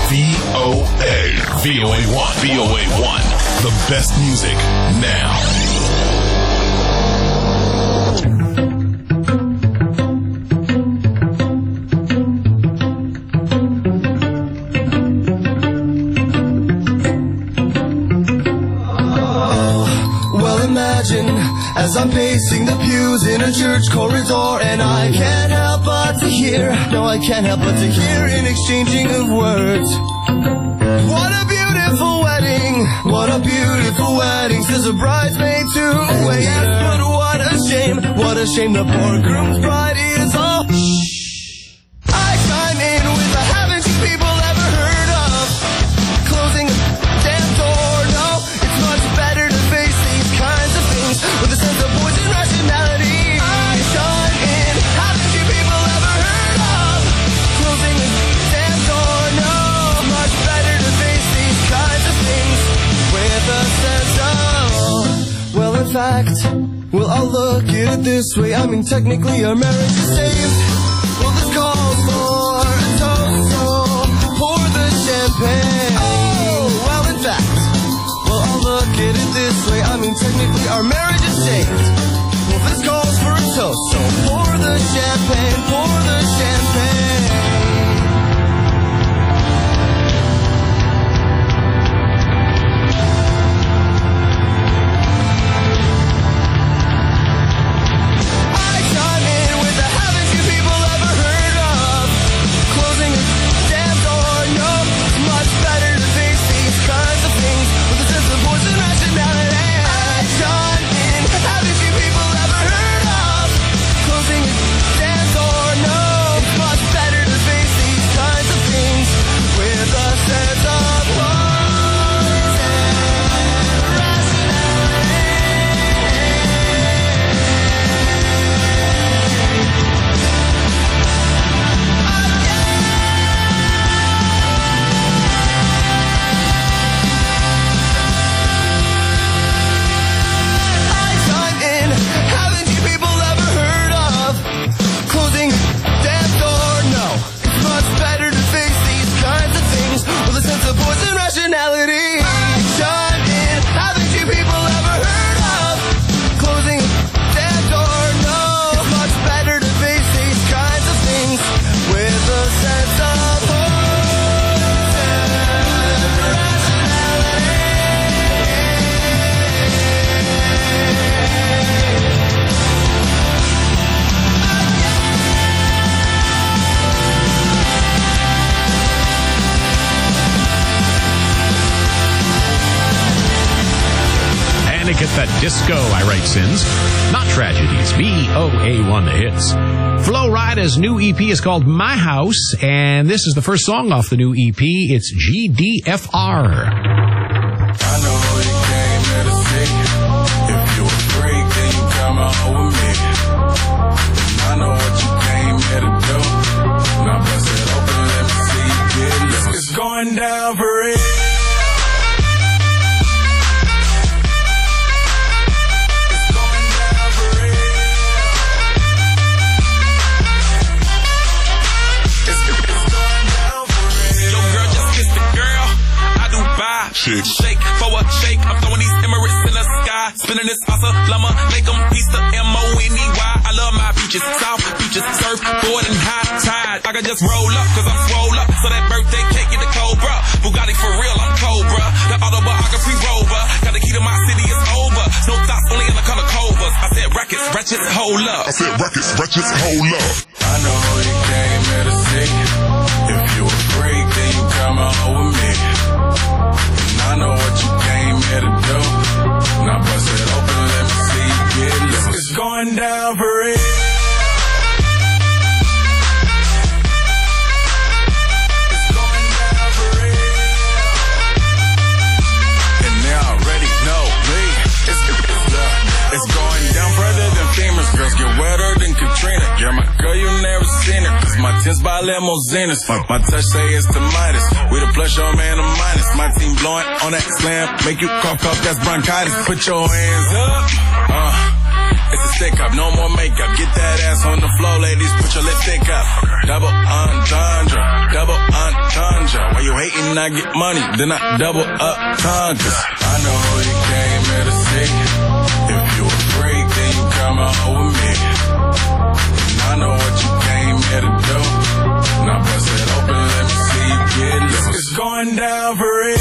VOA1. VOA1. The best music now. As I'm pacing the pews in a church corridor, and I can't help but to hear, no, I can't help but to hear an exchanging of words. What a beautiful wedding, what a beautiful wedding, says a bridesmaid to a yes, but what a shame the poor groom's bride is all. I chime in with the haven't you people ever heard of closing a damn door? No, it's much better to face these kinds of things with a sense of poison rationality. I chime in, haven't you people ever heard of closing a damn door? No, it's much better to face these kinds of things with a sense of, well, in fact, well, I'll look at it this way. I mean, technically our marriage is saved. Well, this calls for a toast, so pour the champagne. Oh, well, in fact, well, I'll look at it this way. I mean, technically our marriage is saved. Well, this calls for a toast, so pour the champagne, pour the champagne. Disco, I write sins, not tragedies. VOA1 the hits. Flo Rida's new EP is called My House, and this is the first song off the new EP. It's GDFR. I know you came here to see. If you a freak, then you come out with me. And I know what you came here to do. Now bust it open, let me see you get loose. It's going down for real. Shake for a shake, I'm throwing these Emirates in the sky, spinning this awesome llama, make them piece the M-O-N-E-Y. I love my beaches, south beaches, surfboard and high tide. I can just roll up, cause I'm swole up, so that birthday cake get the Cobra. Bugatti for real, I'm Cobra, the autobiography rover. Got the key to my city, it's over. No thoughts, only in the color Cobras. I said rackets, wretches, hold up. I said rackets, wretches, hold up. I know you came here to see. If you a freak, then you come out with me. I know what you came here to do. Now bust it open, let me see you get loose. It's going down for real. It's going down for real. And they already know me. It's going down further than famous. Girls get wetter than Katrina. You're my girl, you never seen her. Cause my tins by limousines. My touch say it's the Midas. We the plus, your man, a minus. My team blowing on that slam. Make you cough, that's bronchitis. Put your hands up. It's a stick up, no more makeup. Get that ass on the floor, ladies. Put your lipstick up. Double entendre. Why you hating when I get money, then I double up time. Cause I know who you came here to see. If you a freak, then you come out with me. And I know what you came here to do. Now bust it open, let me see you get loose. It's going down for real.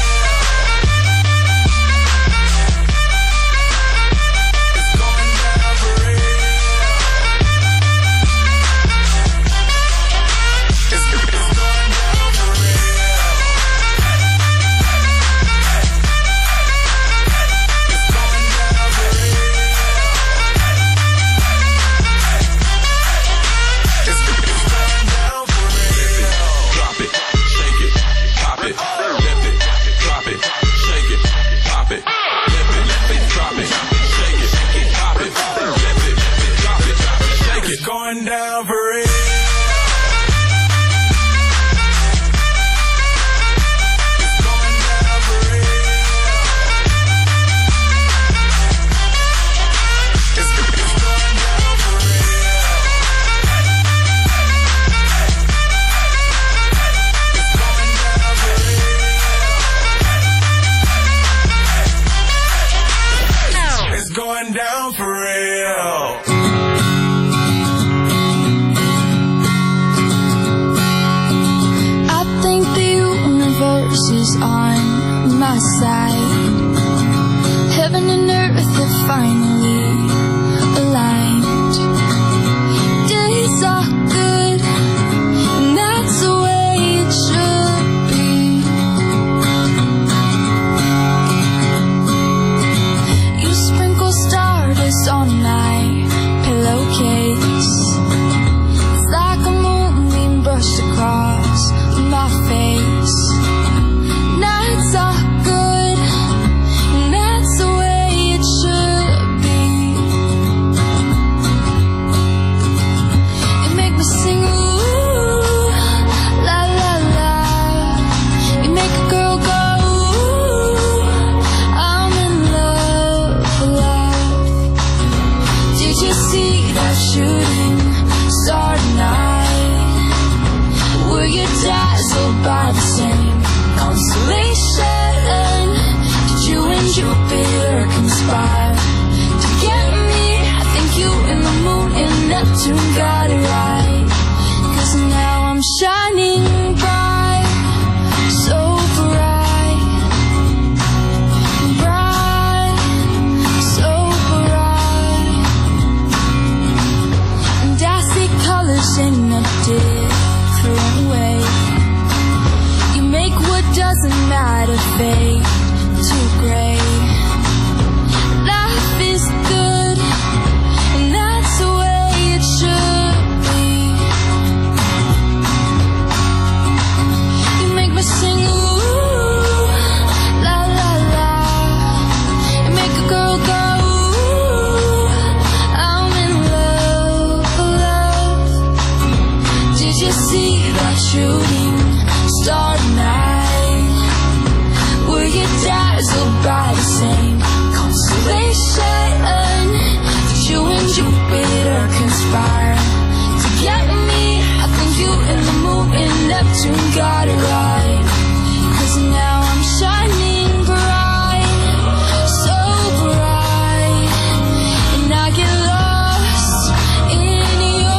Going down for real. It's going down for real. It's going down for real. It's going down for real. It's going down for real. Is on my side. Heaven and earth have finally aligned. Days are good, and that's the way it should be. You sprinkle stardust on my pillowcase. It's like a moonbeam brushed across my face. Nights are good, and that's the way it should be. You make me sing, ooh, la la la. You make a girl go, ooh, I'm in love, love. Did you see that shooting star tonight? Were you dazzled by the same constellation? Did you and Jupiter conspire to get me? I think you and the moon and Neptune got it right. Cause now I'm shining bright, so bright, bright, so bright. And I see colors in a different way. Make what doesn't matter fade to gray. Life is good, and that's the way it should be. You make me sing, ooh, la la la. You make a girl go, ooh, I'm in love, love. Did you see that shooting star tonight? Were you dazzled by the same constellation? Did you and Jupiter conspire to get me? I think you and the moon and Neptune got it right. Cause now I'm shining bright, so bright, and I get lost in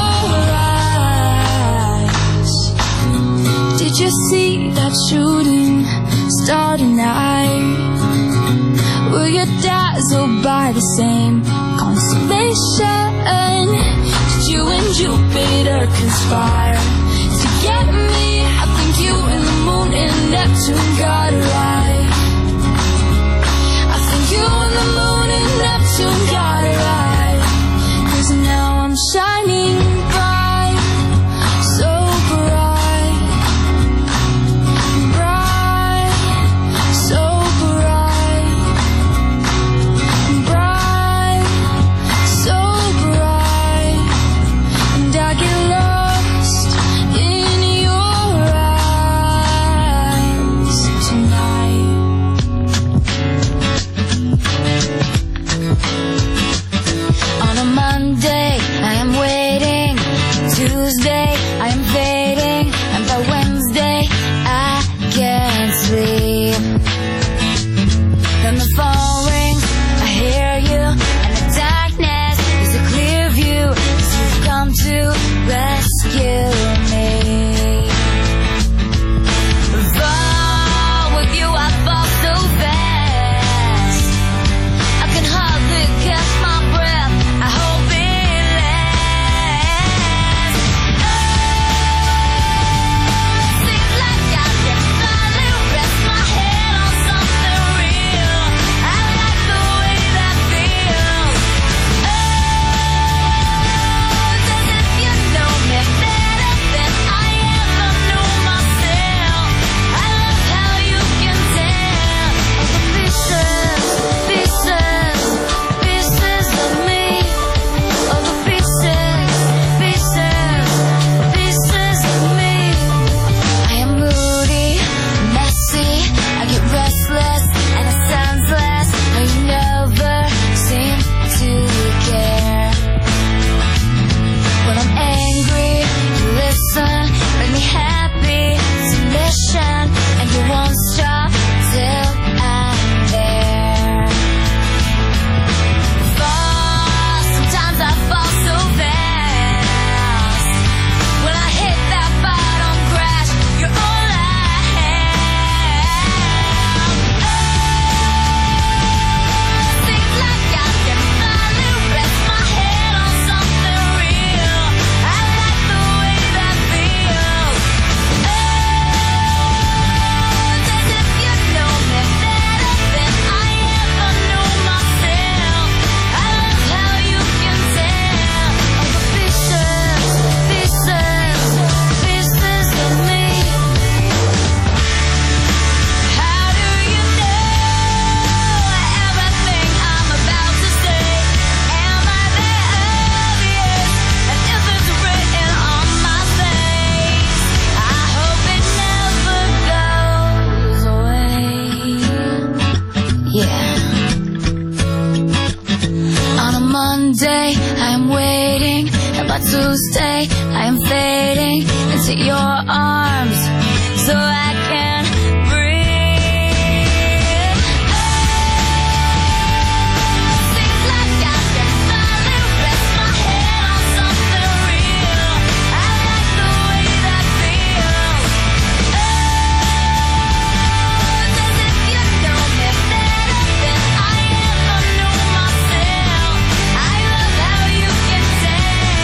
your eyes. Did you see that shooting star tonight? Were you dazzled by the same constellation? Did you and Jupiter conspire to get me? I think you and the moon and Neptune got it right. I think you and the moon and Neptune got it right. Cause now I'm shining bright, so bright, bright, so bright, bright, so bright. And I get lost in your eyes. passion, and you won't stop till I'm there. Fall, sometimes I fall so fast. When I hit that bottom crash, you're all I have. Seems like I can finally rest my head on something real. I like the way that feels. As if you know me better than I ever knew myself. I love how you can tell all the pieces, pieces of me. How do you know everything I'm about to say? Am I that obvious? And if it's written on my face, I hope it never goes away. Yeah. On a Monday, I'm waiting, and by Tuesday, I am fading into your arms, so I can breathe. Seems like I can finally rest my head on something real. I like the way that feels. As if you know me better than I ever knew myself. I love how you can tell.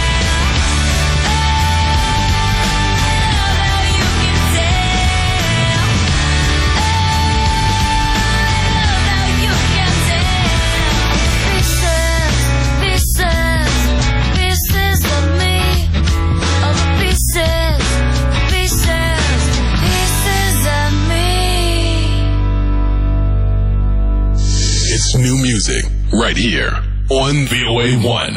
Love how you can tell. Love how you can tell. Pieces of me. All the pieces of me. It's new music right here on VOA1.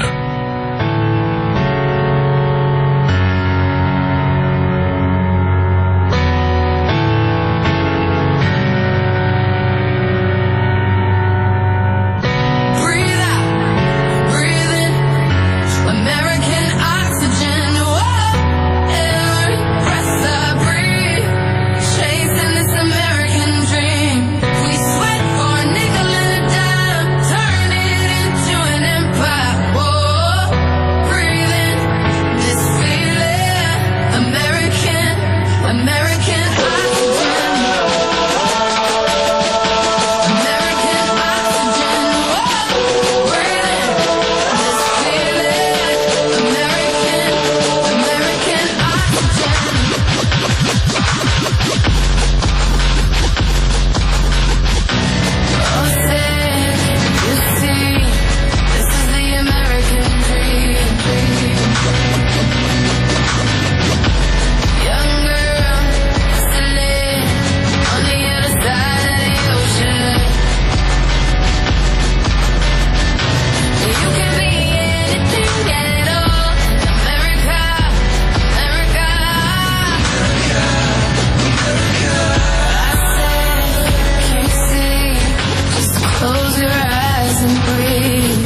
Breathe out, breathe in, American oxygen. Whoa, every breath I breathe, chasing this American dream. We sweat for a nickel and a dime, turn it into an empire. Whoa, breathe in this feeling, American oxygen. American oxygen. Whoa, breathe in this feeling, American oxygen. Oh, say, you see, this is the American dream. Young girl, hustling on the other side of the ocean. You can be anything at all in America, America. Can't see, just close your eyes and breathe.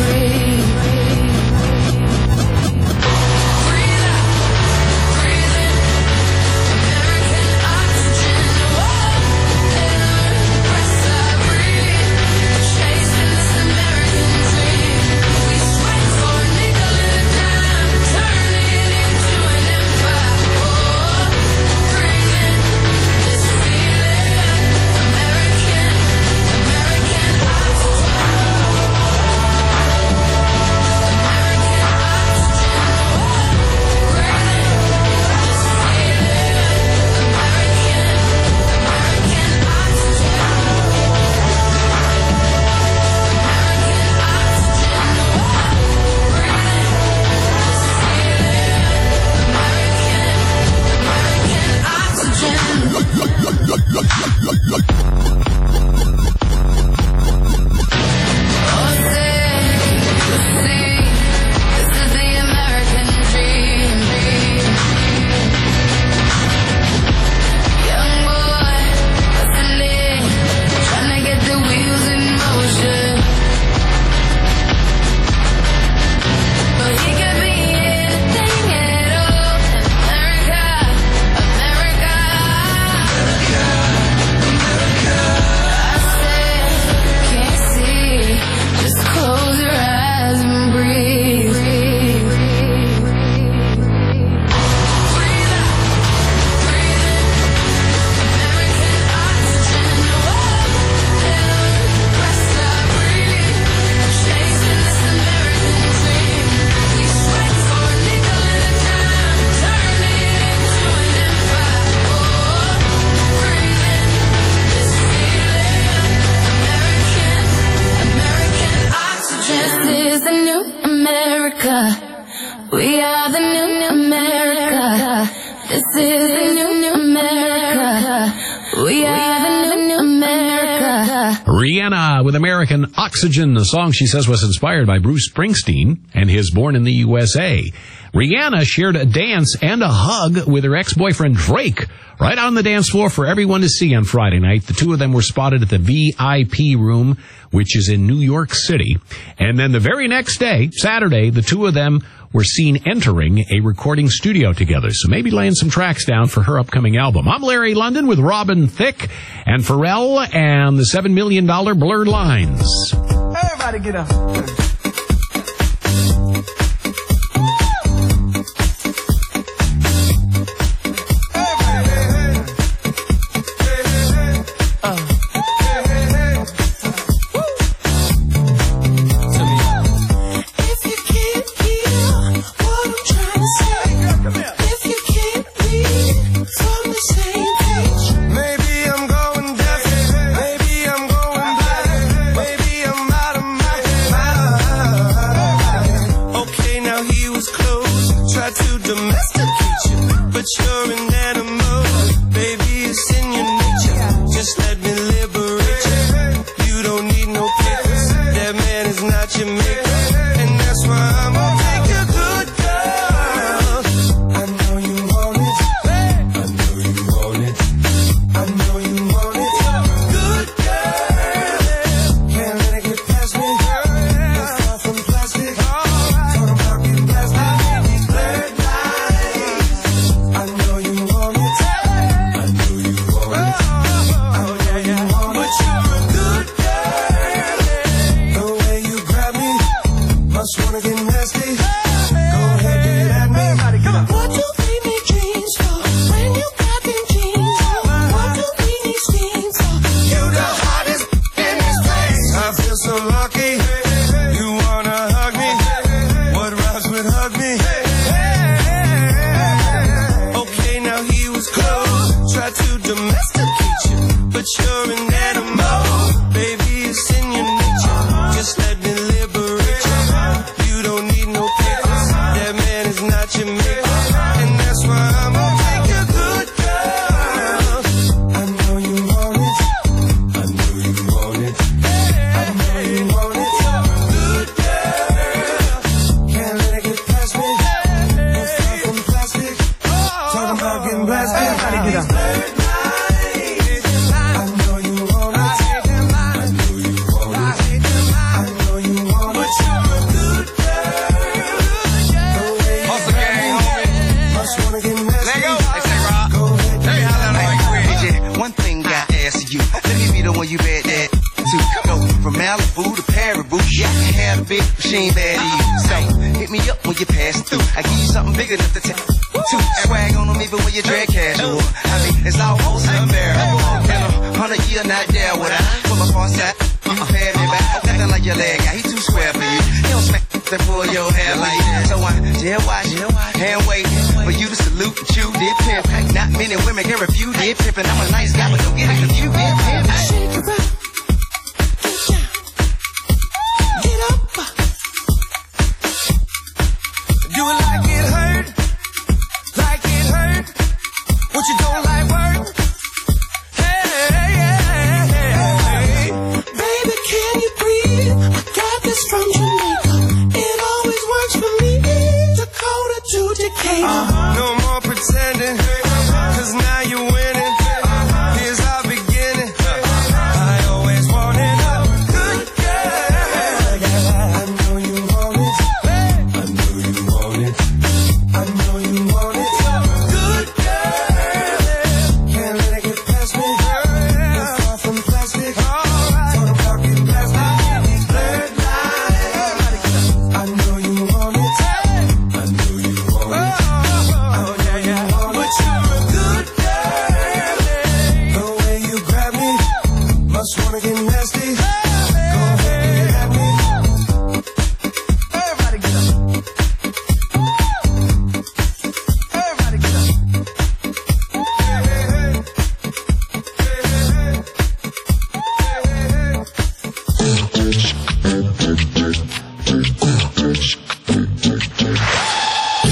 Breathe out, breathe in, American oxygen. Whoa, every breath I breathe, chasing this American dream. We sweat for a nickel and a dime, turn it into an empire. Whoa, breathe in this feeling, American oxygen. We are the new America. Rihanna with American Oxygen, the song she says was inspired by Bruce Springsteen and his Born in the USA. Rihanna shared a dance and a hug with her ex-boyfriend Drake right on the dance floor for everyone to see on Friday night. The two of them were spotted at the VIP room, which is in New York City. And then the very next day, Saturday, the two of them were seen entering a recording studio together. So maybe laying some tracks down for her upcoming album. I'm Larry London with Robin Thicke and Pharrell and the $7 Million Blurred Lines. Everybody get up. No more pretending, 'cause now you're winning. Here's our beginning. I always wanted a good girl. I know you want it. I know you want it. I know you want it. Good girl. Can't let it get past me. You're far from plastic. Talk about getting plastic. These blurred lines. I know you want it. I know you want it.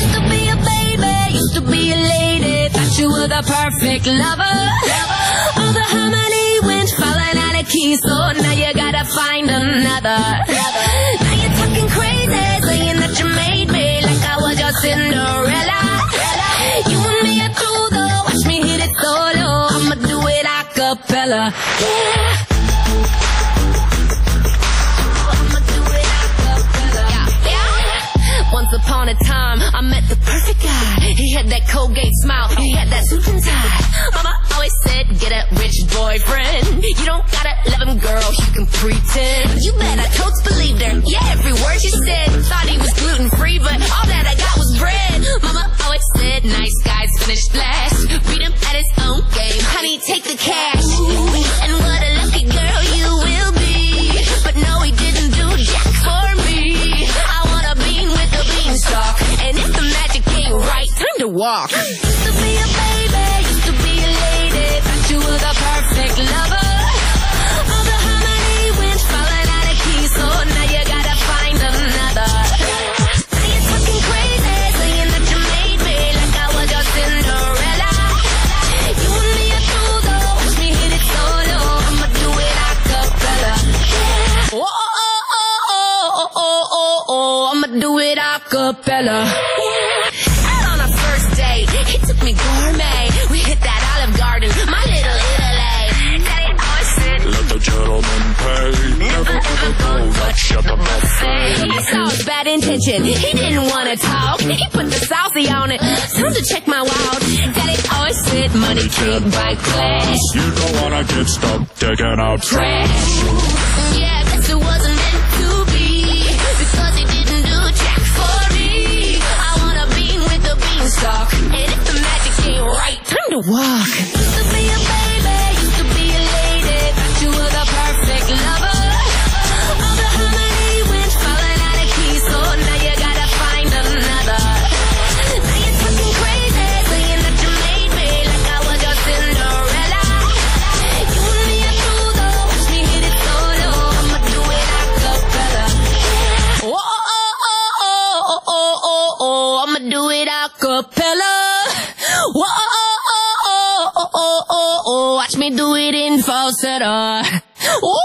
Perfect lover. All cappella. Yeah. I'ma do it a cappella. Yeah. Once upon a time, I met the perfect guy. He had that Colgate smile, he had that suit and tie. Mama always said, get a rich boyfriend. You don't gotta love him, girl, you can pretend. You bet I totes believed her, yeah, every word she said. Thought he was gluten-free, but all that I got was bread. Mama always said, nice guys finish last. Beat him at his own game, honey, take the cash. And what a lucky girl you will be. But no, he didn't do jack for me. I wanna bean with the beanstalk. And if the magic ain't right, time to walk. Used to be a baby, used to be a lady. Thought you were the perfect lover. All the harmony went falling out of key, so now you gotta find another. Now you're talking crazy, saying that you made me like I was your Cinderella. You and me are true though, watch me hit it solo. I'ma do it a cappella. Yeah. Oh, oh, oh, oh, oh, oh, oh, oh, I'ma do it a cappella. Out on our first date, he took me gourmet. We hit that Olive Garden, my little Italy. Daddy always said, Let the gentleman pay. Never ever go touch up a buffet. he saw his bad intention, he didn't wanna talk. He put the saucy on it, time to check my wallet. Daddy always said, money can't buy class. You don't wanna get stuck taking out Trash. Yeah, guess it wasn't meant to be, because he didn't do jack for me. I wanna bean with the beanstalk, and if the magic ain't right, time to walk. Used to be a baby, used to be a lady. Thought you were the perfect lover. All the harmony went falling out of key, so now you gotta find another. Now you're talking crazy, saying that you made me like I was your Cinderella. You and me are true though, watch me hit it solo. I'ma do it a cappella. Oh, oh, oh, oh, oh, oh, oh, oh, I'ma do it a cappella. Oh, oh, oh, oh, oh, oh, oh, watch me do it in falsetto. Oh,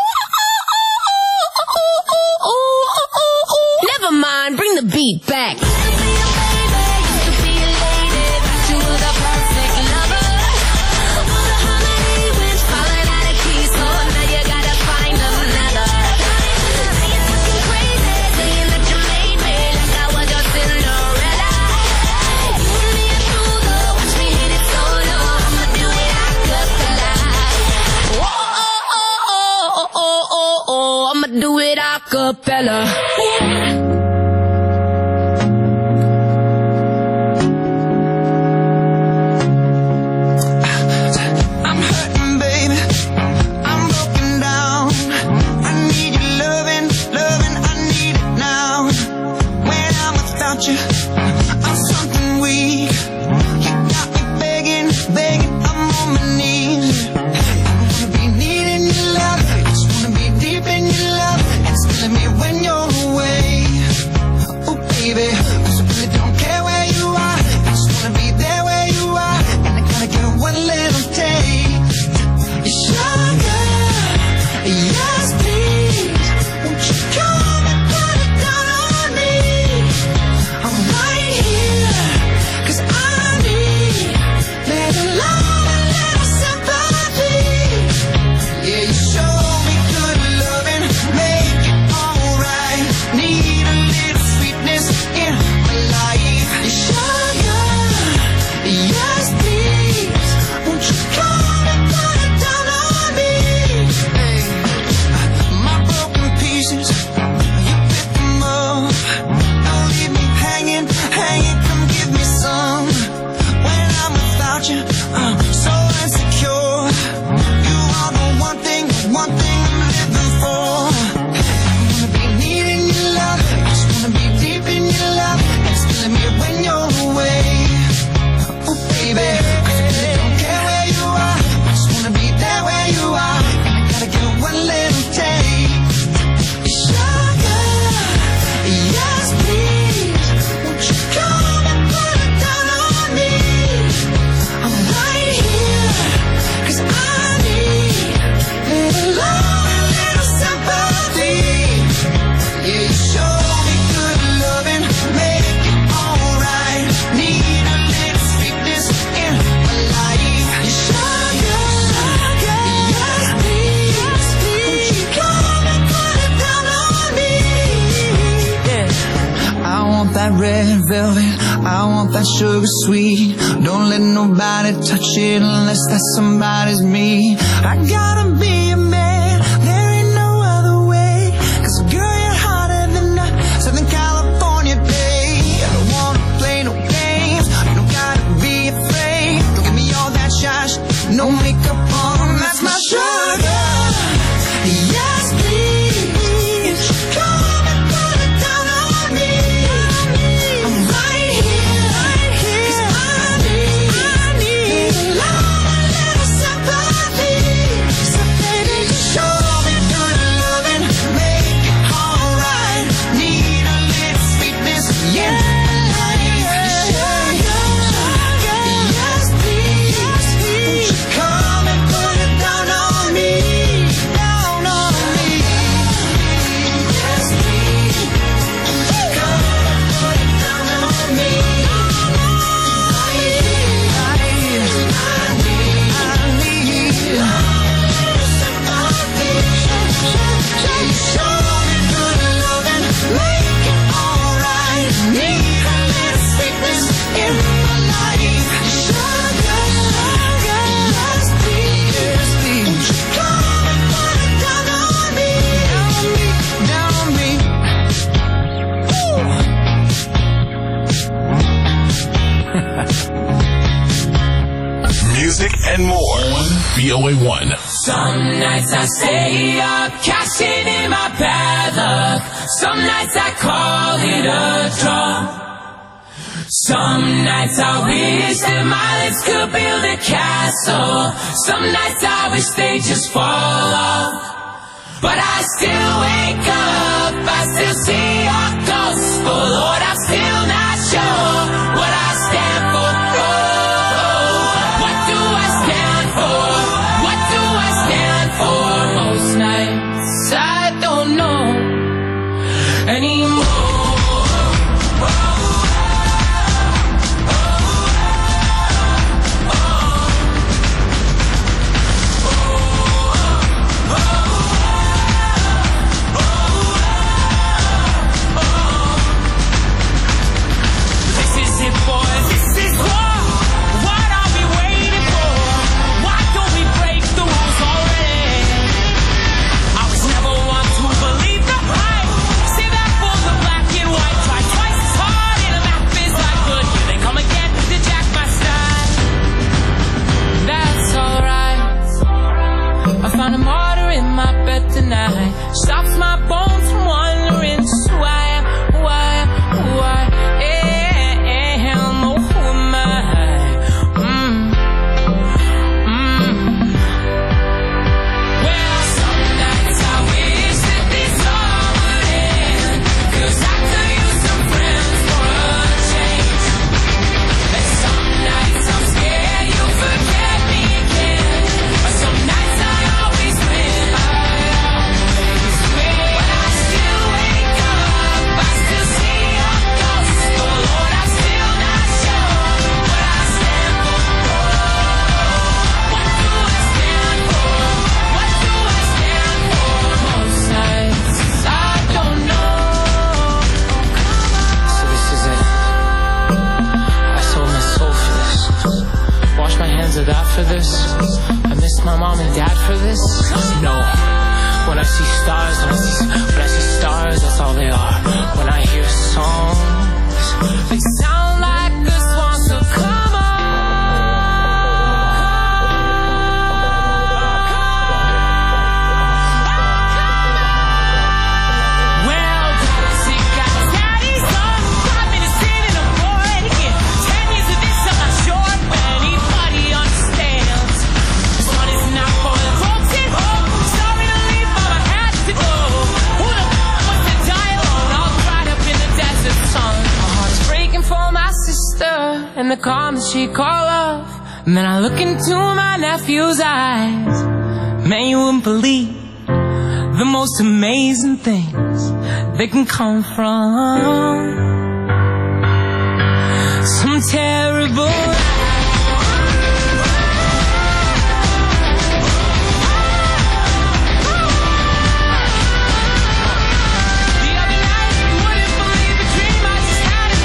never mind, bring the beat back. Used to be a baby, used to be a lady. Thought you were the perfect lover. All the harmony went falling out of key, so now you gotta find another. Now you're talking crazy, saying that you made me like I was your Cinderella. You and me are true though, watch me hit it solo. I'ma do it a cappella. Oh, oh, oh, oh, oh, oh, oh, I'ma do it a cappella. Yeah. I'm hurting, baby. I'm broken down. I need your loving, I need it now. When I'm without you, I'm something weak. You got me begging, I'm on my knees. I wanna be needing your love, just wanna be deep in your love. It's killing me when you're away. that red velvet, I want that sugar sweet. Don't let nobody touch it unless that somebody's me. I gotta be a man, there ain't no other way. 'Cause girl, you're hotter than a Southern California day. I don't wanna play no games, you don't gotta be afraid. Don't give me all that shy no makeup on, that's my sugar. Yes, please, come and put it down on me. I'm right here, 'cause I need a lot, a little sympathy. So baby, just show me good loving, make it alright. Need a little sweetness, yeah. Yes, please, won't you come and put it down on me, down on me. Yes, please, come and put it down on me. I need sympathy. Show me good loving, make it alright. Need a little sweetness in my life. Sugar, yes please, won't you come and put it down on me, down on me. Music and more on VOA1. Some nights I stay up, cashing in my bad luck. Some nights I call it a draw. Some nights I wish that my lips could build a castle. Some nights I wish they just fall off. But I still wake up, I still see your ghost. Oh Lord, I'm still not sure what I stand for. Oh, what do I stand for? What do I stand for? Most nights I don't know anymore. This is it, boys. This is war. What are we waiting for? Why don't we break the rules already? I was never one to believe the hype. Say that for the black and white. Try twice as hard in a math is like good. Here they come again to jack my style. That's alright. I found a martyr in my bed tonight. Stops my bones from wandering. Just who I am, who I am, who I am. Oh, who am I? Well, some nights I wish that this all would end. 'Cause I could use some friends for a change. And some nights I'm scared you'll forget me again. But some nights I always win. But I still wake up, I still see your ghost. Oh Lord, I'm still not sure what I stand for. What do I stand for? What do I stand for? Most nights I don't know. So this is it. I sold my soul for this. Wash my hands of that for this. I missed my mom and dad for this. No. When I see stars, when I see stars, that's all they are. When I hear songs, They sound like the swans will come on. Well, she got daddy's son, 5 minutes in and I'm bored again. 10 years of this, I'm not sure if anybody understands. This one is not for the broken home. Sorry to leave, but I had to go. Who the wants to die alone, all dried up in the desert sun? My heart is breaking for my sister and the calm that she call love. And then I look into my nephew's eyes. Man, you wouldn't believe the most amazing things that can come from some terrible The other night, you wouldn't believe the dream I just had in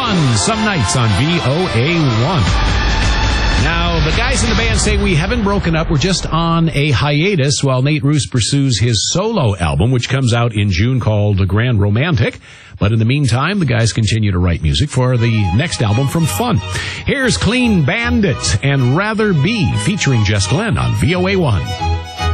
Fun some nights on VOA1. Now, the guys in the band say we haven't broken up. We're just on a hiatus while Nate Roos pursues his solo album, which comes out in June, called The Grand Romantic. But in the meantime, the guys continue to write music for the next album from Fun. Here's Clean Bandit and Rather Be, featuring Jess Glenn on VOA1.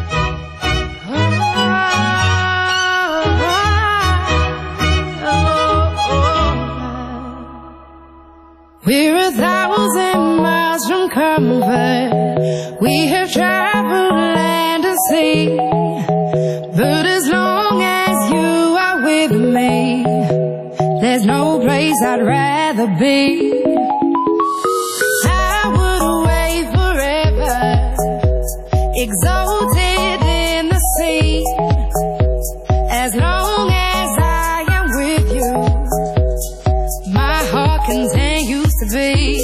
We're 1,000 miles from comfort. We have traveled land and sea. But as long as you are with me, there's no place I'd rather be. I would away forever, exalted in the sea. As long as I am with you, my heart continues to beat.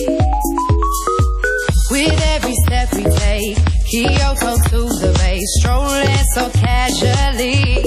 With every step we take, Kyoto to the bay, strolling so casually.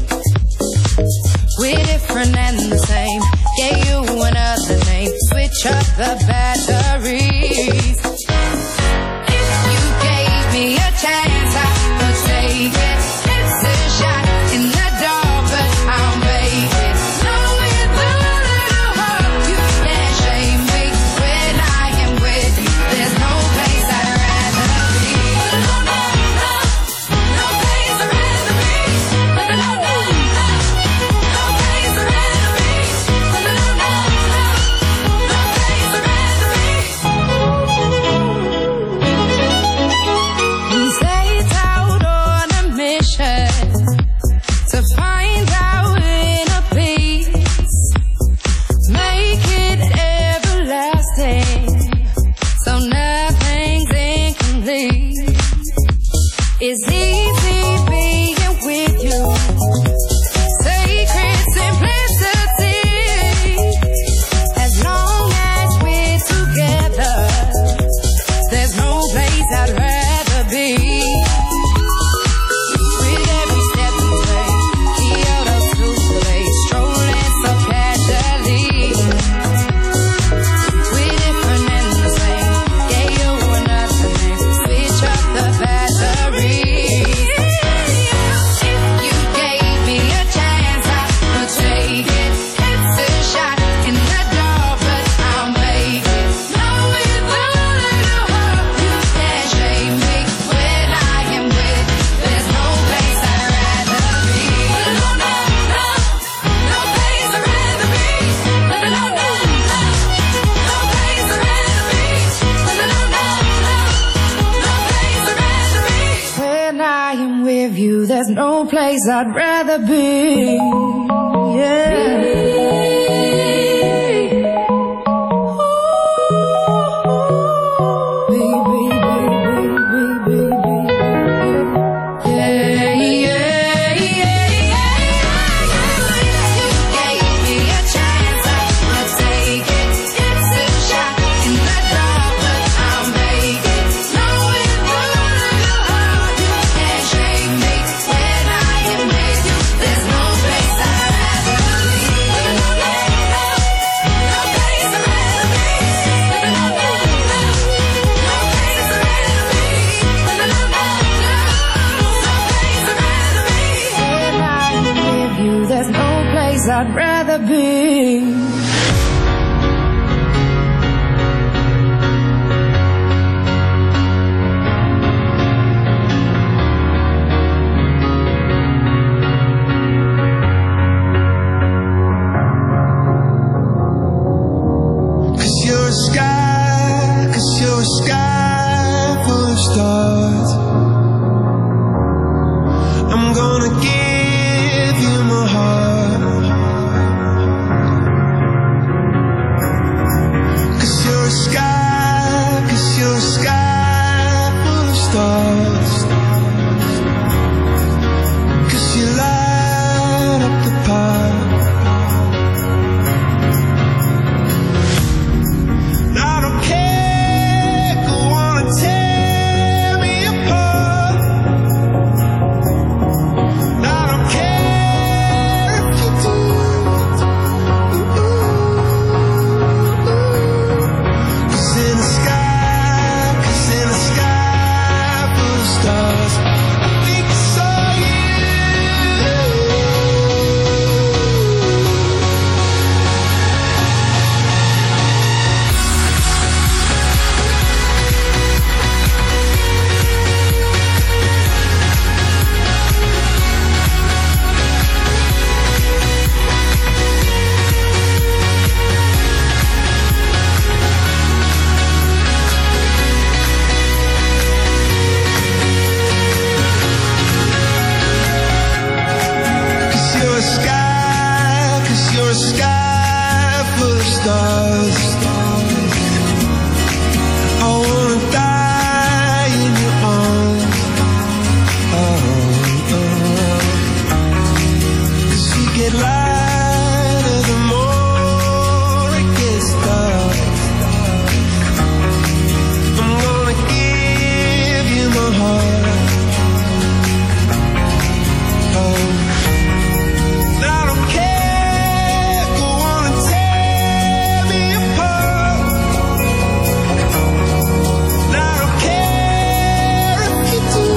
We're different and the same, gave you another name, switch up the batteries. If you gave me a chance, I would take it. It's a shot in the dark, but I'll make it. Know with a little hope, you can't shame me. When I am with you, there's no place I'd rather be. No, no, no, no place I'd rather be. No, no, no, no, no place I'd rather be. No, no, no, no, no place I'd rather be. We set out on a mission to find our inner peace, make it everlasting, so nothing's incomplete. It's easy being with you, sacred simplicity. As long as we're together, there's no place I'd rather be. With every step we take, Kyoto to the bay, strolling so casually. We're different and the same, gave you another name, switch up the batteries. If you gave me a chance, I would take it. It's a shot in the dark, but I'll make it. Know with a little hope, you can't shame me. When I am with you, there's no place I'd rather be. No, no, no, no place I'd rather be. No, no, no, no, no place I'd rather be. No, no, no, no, no place I'd rather be. When I am with you, there's no place I'd rather be. I'd rather be. Cause you're a sky full of stars. I'm gonna give you my heart. stars. I wanna die in your arms. Cause you get lighter the more it gets dark. I'm gonna give you my heart. I don't care, go on and tear me apart. I don't care if you do.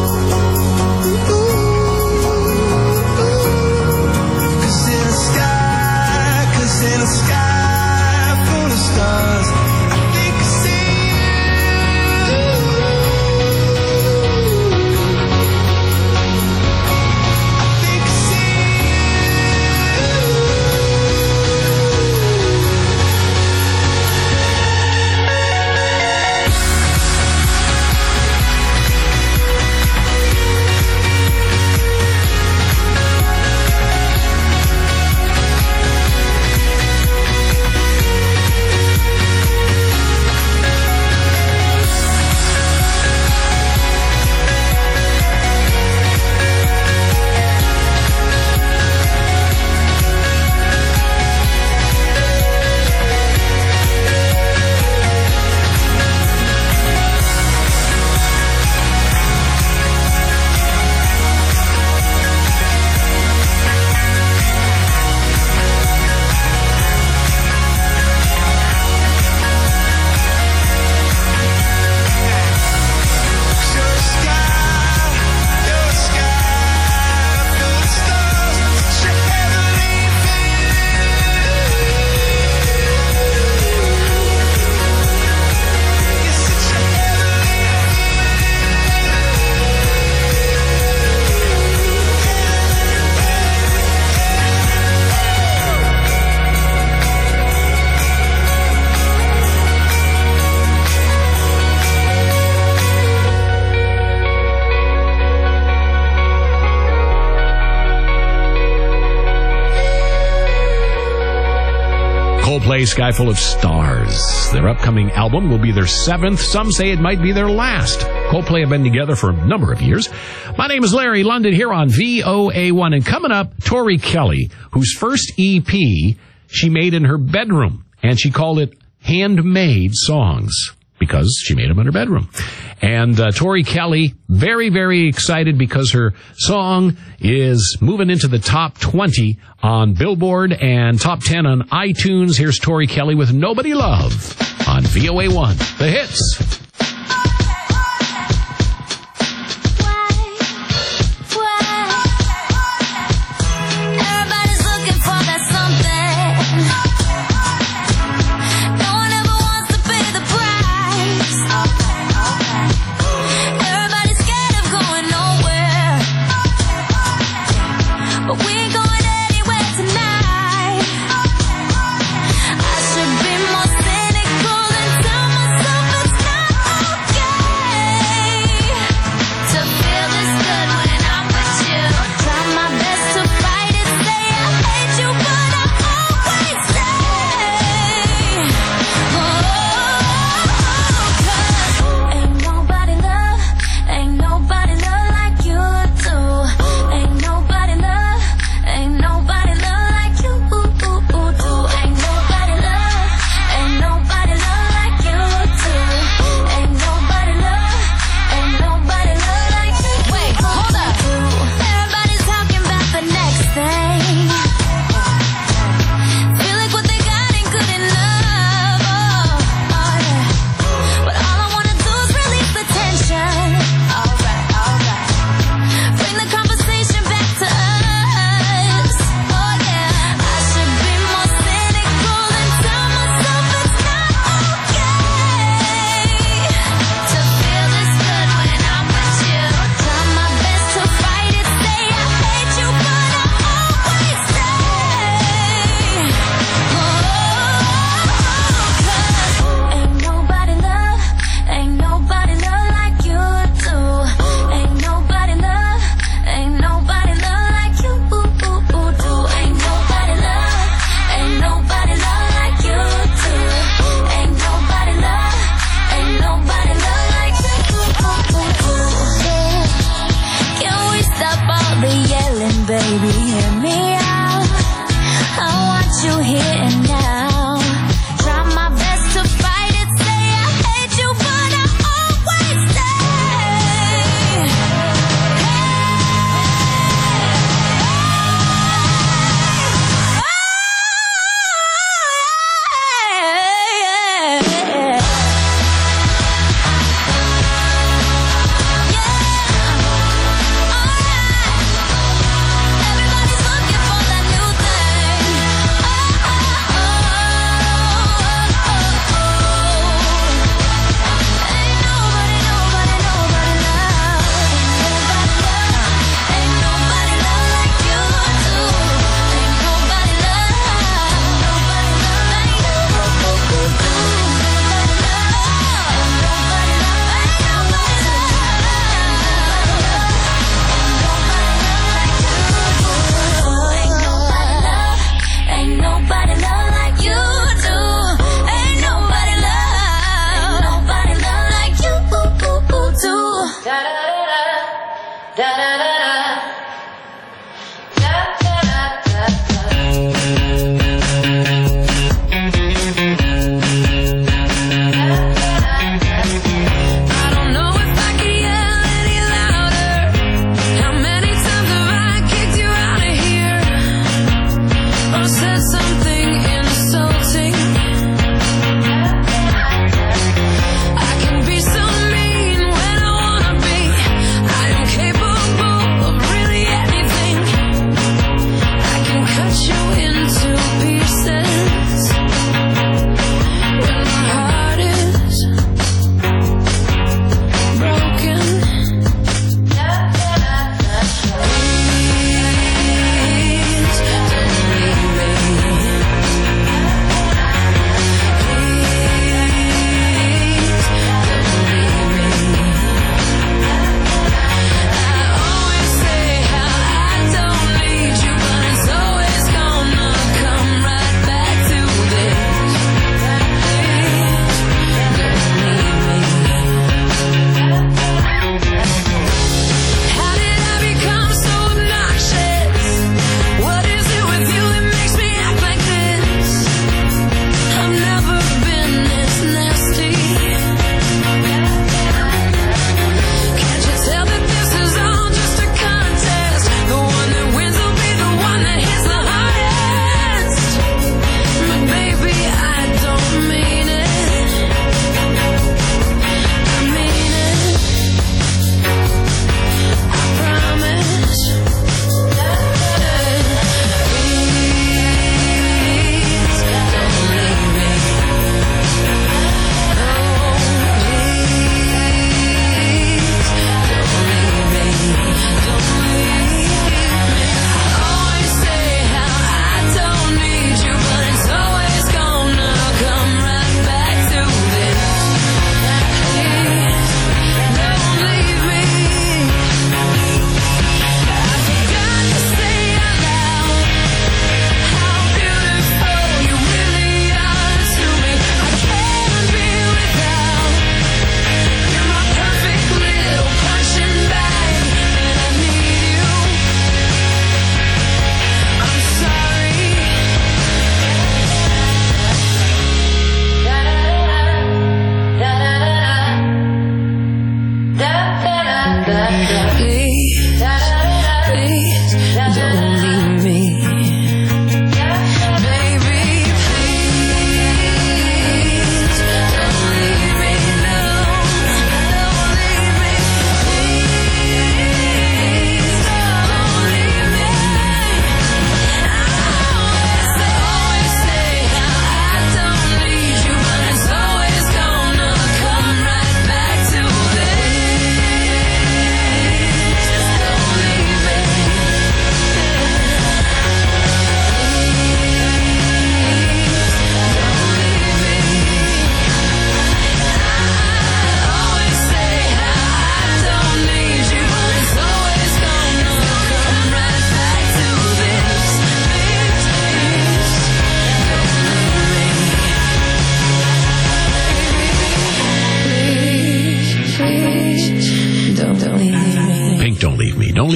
Cause in a sky full of stars, I think I see you. I think I see Coldplay, Sky Full of Stars. Their upcoming album will be their 7th. Some say it might be their last. Coldplay have been together for a number of years. My name is Larry London here on VOA1. And coming up, Tori Kelly, whose first EP she made in her bedroom. And she called it Handmade Songs because she made them in her bedroom. And Tori Kelly, very, very excited because her song is moving into the top 20 on Billboard and top 10 on iTunes. Here's Tori Kelly with Nobody Love on VOA1. The hits. Everybody's looking for that something. No one ever wants to pay the price. Everybody's scared of going nowhere, but we ain't going anywhere tonight. I should be more cynical and tell myself it's not okay to feel this good when I'm with you. Try my best to fight it, say I hate you, but I always stay. Oh, 'cause ain't nobody love like you do. Ain't nobody love baby, hear me out. I want you here and now. Try my best to fight it, say I hate you, but I always stay. Everybody's looking for that new thing. Ain't nobody love like you do. Ain't nobody Ain't nobody love like you do. Ain't nobody love like you do. Da da da da da da I don't know if I can yell any louder. How many times have I kicked you out of here? Or said something insulting? I can be so mean when I wanna be. I am capable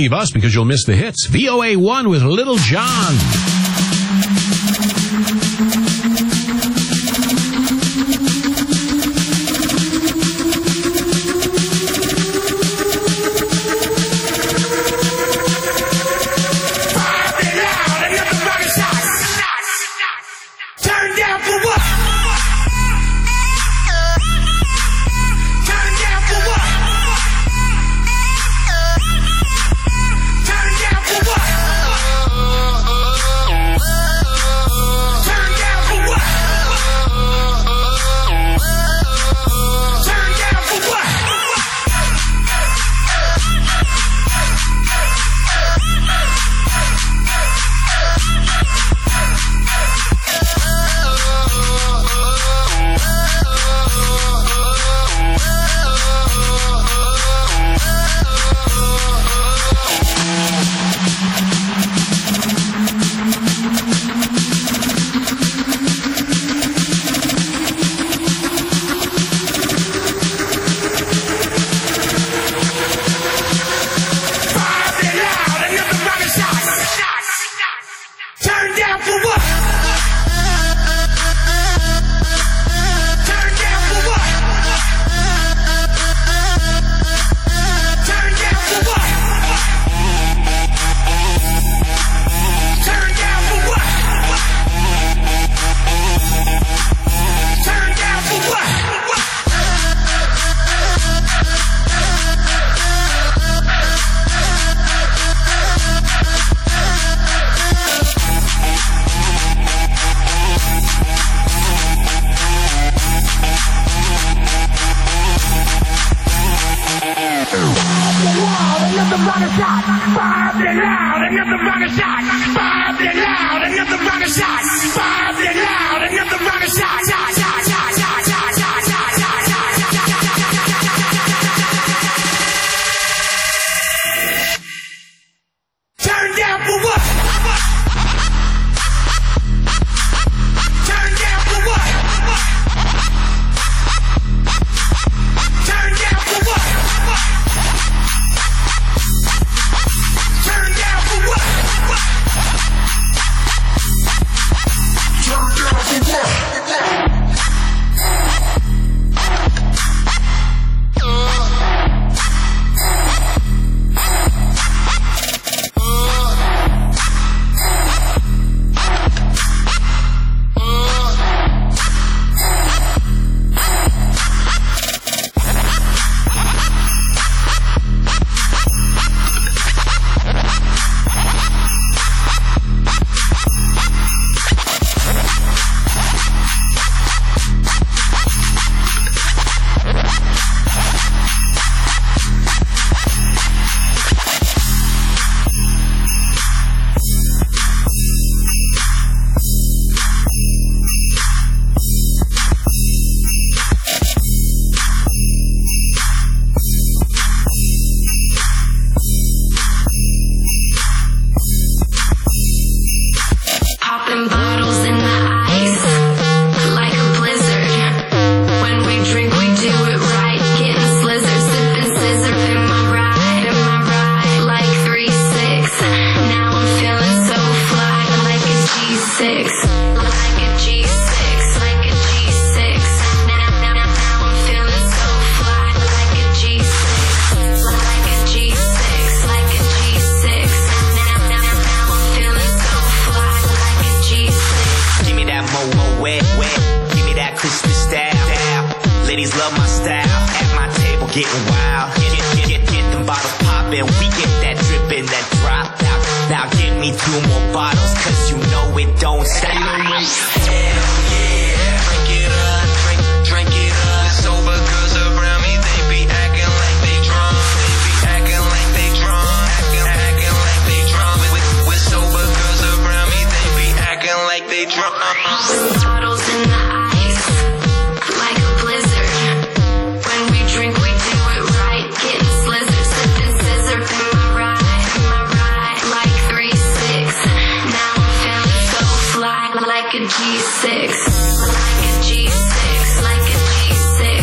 leave us because you'll miss the hits. VOA1 with Little John.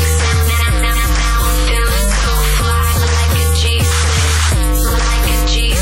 G6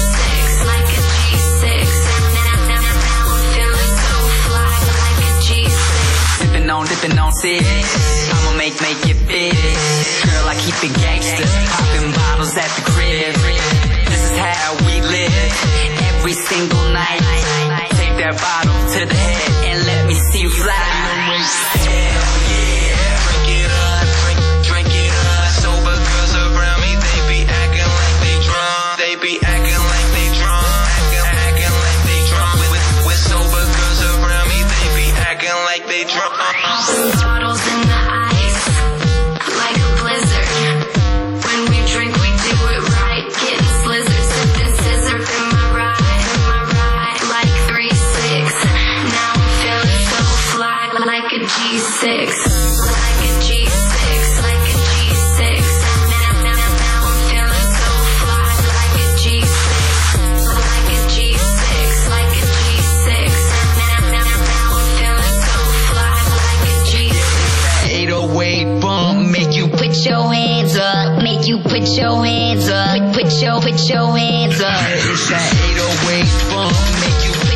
sipping on six. I'ma make it big. Girl, I keep it gangster, popping bottles at the crib. This is how we live, every single night. Take that bottle to the head and let me see you fly. Hell yeah, drink it up, drink it up. Sober girls around me, they be acting like they drunk. They be acting like they drunk, acting like they drunk. With sober girls around me, they be acting like they drunk. Bottles in the ice, like a blizzard. When we drink, we do it right. Getting slizzard, sipping scissor in my ride. Like 3-6, now I'm feeling so fly, like a G6.